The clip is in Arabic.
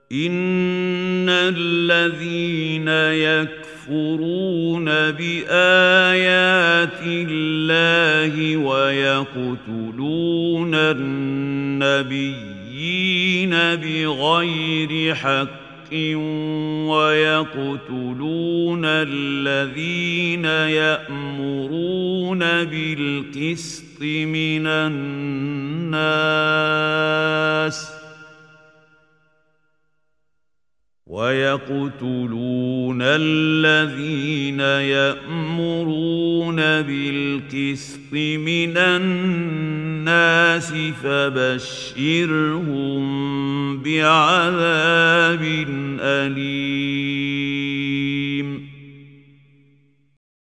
إن الذين يكفرون بآيات الله ويقتلون النبيين بغير حق ويقتلون الذين يأمرون بالقسط من الناس فبشرهم بعذاب أليم.